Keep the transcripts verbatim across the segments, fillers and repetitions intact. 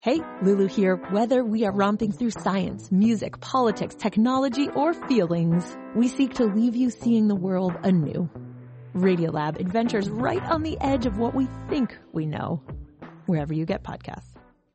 Hey, Lulu here. Whether we are romping through science, music, politics, technology, or feelings, we seek to leave you seeing the world anew. Radiolab adventures right on the edge of what we think we know, wherever you get podcasts.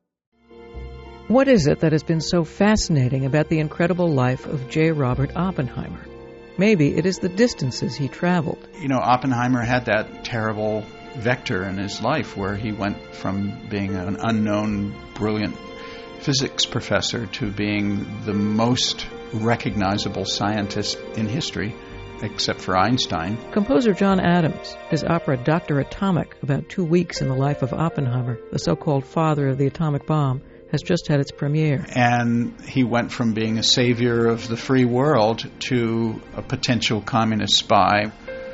What is it that has been so fascinating about the incredible life of J. Robert Oppenheimer? Maybe it is the distances he traveled. You know, Oppenheimer had that terrible vector in his life where he went from being an unknown, brilliant physics professor to being the most recognizable scientist in history, except for Einstein. Composer John Adams, his opera Doctor Atomic, about two weeks in the life of Oppenheimer, the so-called father of the atomic bomb, has just had its premiere. And he went from being a savior of the free world to a potential communist spy.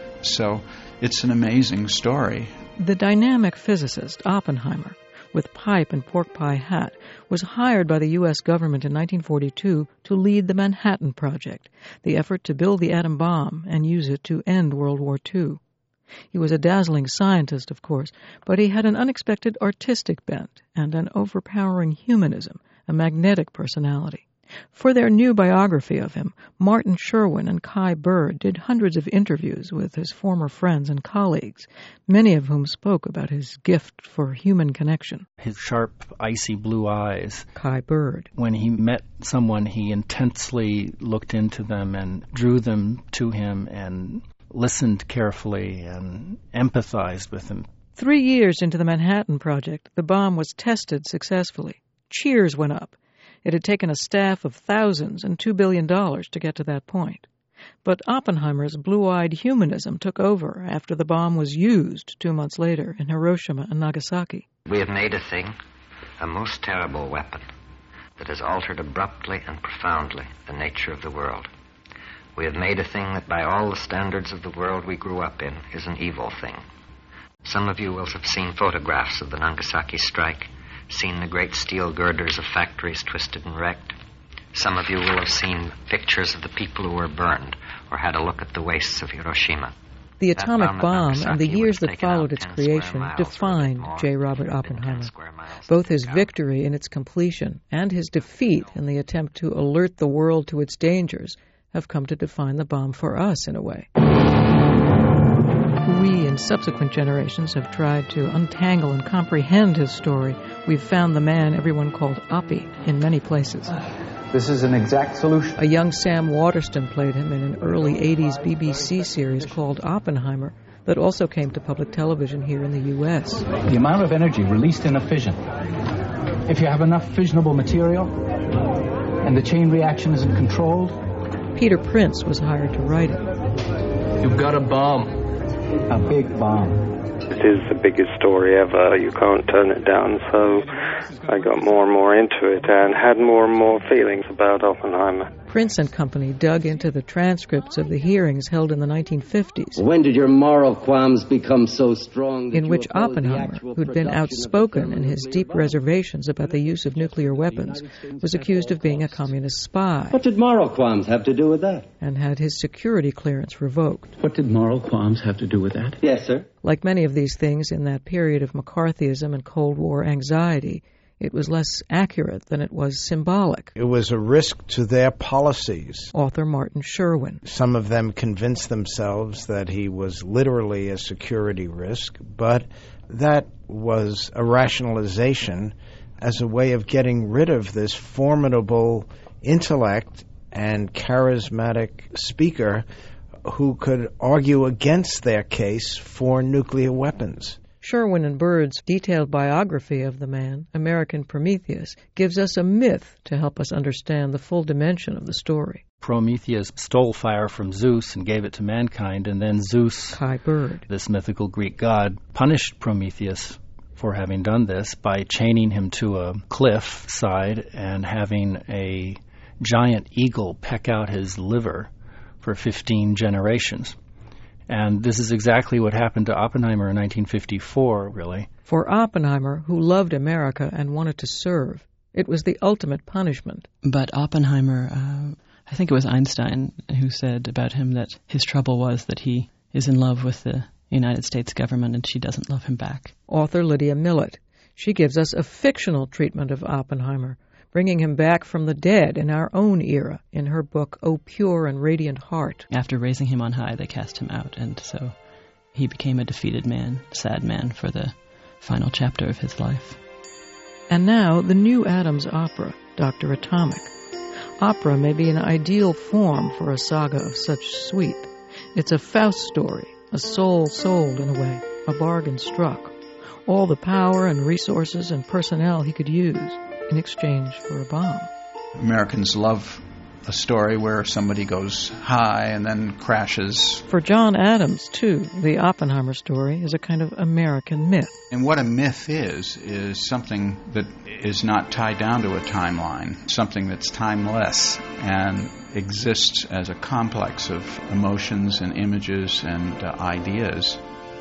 So it's an amazing story. The dynamic physicist Oppenheimer, with pipe and pork pie hat, was hired by the U S government in nineteen forty-two to lead the Manhattan Project, the effort to build the atom bomb and use it to end World War Two. He was a dazzling scientist, of course, but he had an unexpected artistic bent and an overpowering humanism, a magnetic personality. For their new biography of him, Martin Sherwin and Kai Bird did hundreds of interviews with his former friends and colleagues, many of whom spoke about his gift for human connection. His sharp, icy blue eyes. Kai Bird. When he met someone, he intensely looked into them and drew them to him and listened carefully and empathized with them. Three years into the Manhattan Project, the bomb was tested successfully. Cheers went up. It had taken a staff of thousands and two billion dollars to get to that point. But Oppenheimer's blue-eyed humanism took over after the bomb was used two months later in Hiroshima and Nagasaki. We have made a thing, a most terrible weapon, that has altered abruptly and profoundly the nature of the world. We have made a thing that by all the standards of the world we grew up in is an evil thing. Some of you will have seen photographs of the Nagasaki strike, seen the great steel girders of factories twisted and wrecked. Some of you will have seen pictures of the people who were burned or had a look at the wastes of Hiroshima. The atomic bomb and the years that followed its creation defined J. Robert Oppenheimer. Both his victory in its completion and his defeat in the attempt to alert the world to its dangers have come to define the bomb for us in a way. We, in subsequent generations, have tried to untangle and comprehend his story. We've found the man everyone called Oppie in many places. This is an exact solution. A young Sam Waterston played him in an early eighties B B C series called Oppenheimer that also came to public television here in the U S. The amount of energy released in a fission, if you have enough fissionable material and the chain reaction isn't controlled. Peter Prince was hired to write it. You've got a bomb. A big bomb. It is the biggest story ever. You can't turn it down. So I got more and more into it and had more and more feelings about Oppenheimer. Prince and company dug into the transcripts of the hearings held in the nineteen fifties. When did your moral qualms become so strong? In which Oppenheimer, who'd been outspoken in his deep reservations about the use of nuclear weapons, was accused of being a communist spy. What did moral qualms have to do with that? And had his security clearance revoked. What did moral qualms have to do with that? Yes, sir. Like many of these things in that period of McCarthyism and Cold War anxiety, it was less accurate than it was symbolic. It was a risk to their policies. Author Martin Sherwin. Some of them convinced themselves that he was literally a security risk, but that was a rationalization as a way of getting rid of this formidable intellect and charismatic speaker who could argue against their case for nuclear weapons. Sherwin and Bird's detailed biography of the man, American Prometheus, gives us a myth to help us understand the full dimension of the story. Prometheus stole fire from Zeus and gave it to mankind, and then Zeus, Kai Bird, this mythical Greek god, punished Prometheus for having done this by chaining him to a cliff side and having a giant eagle peck out his liver for fifteen generations. And this is exactly what happened to Oppenheimer in nineteen fifty-four, really. For Oppenheimer, who loved America and wanted to serve, it was the ultimate punishment. But Oppenheimer, uh, I think it was Einstein who said about him that his trouble was that he is in love with the United States government and she doesn't love him back. Author Lydia Millett. She gives us a fictional treatment of Oppenheimer, bringing him back from the dead in our own era in her book, O Pure and Radiant Heart. After raising him on high, they cast him out, and so he became a defeated man, sad man, for the final chapter of his life. And now, the new Adams opera, Doctor Atomic. Opera may be an ideal form for a saga of such sweep. It's a Faust story, a soul sold in a way, a bargain struck. All the power and resources and personnel he could use in exchange for a bomb. Americans love a story where somebody goes high and then crashes. For John Adams, too, the Oppenheimer story is a kind of American myth. And what a myth is, is something that is not tied down to a timeline, something that's timeless and exists as a complex of emotions and images and uh, ideas.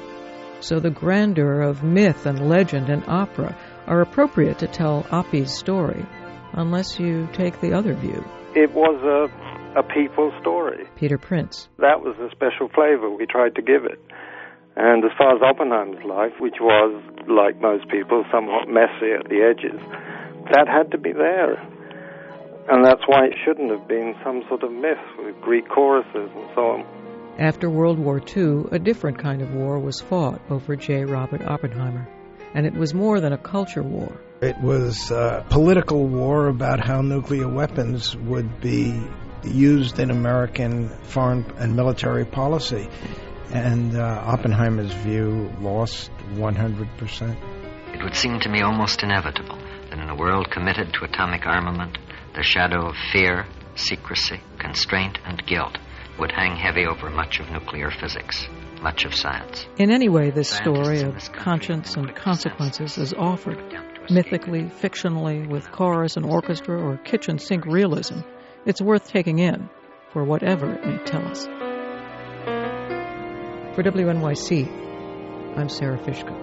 So the grandeur of myth and legend and opera are appropriate to tell Oppie's story, unless you take the other view. It was a, a people story. Peter Prince. That was the special flavor we tried to give it. And as far as Oppenheimer's life, which was, like most people, somewhat messy at the edges, that had to be there. And that's why it shouldn't have been some sort of myth with Greek choruses and so on. After World War Two, a different kind of war was fought over J. Robert Oppenheimer. And it was more than a culture war. It was a political war about how nuclear weapons would be used in American foreign and military policy. And uh, Oppenheimer's view lost one hundred percent. It would seem to me almost inevitable that in a world committed to atomic armament, the shadow of fear, secrecy, constraint, and guilt would hang heavy over much of nuclear physics, much of science. In any way, this story of conscience and consequences is offered, mythically, fictionally, with chorus and orchestra or kitchen sink realism. It's worth taking in for whatever it may tell us. For W N Y C, I'm Sarah Fishko.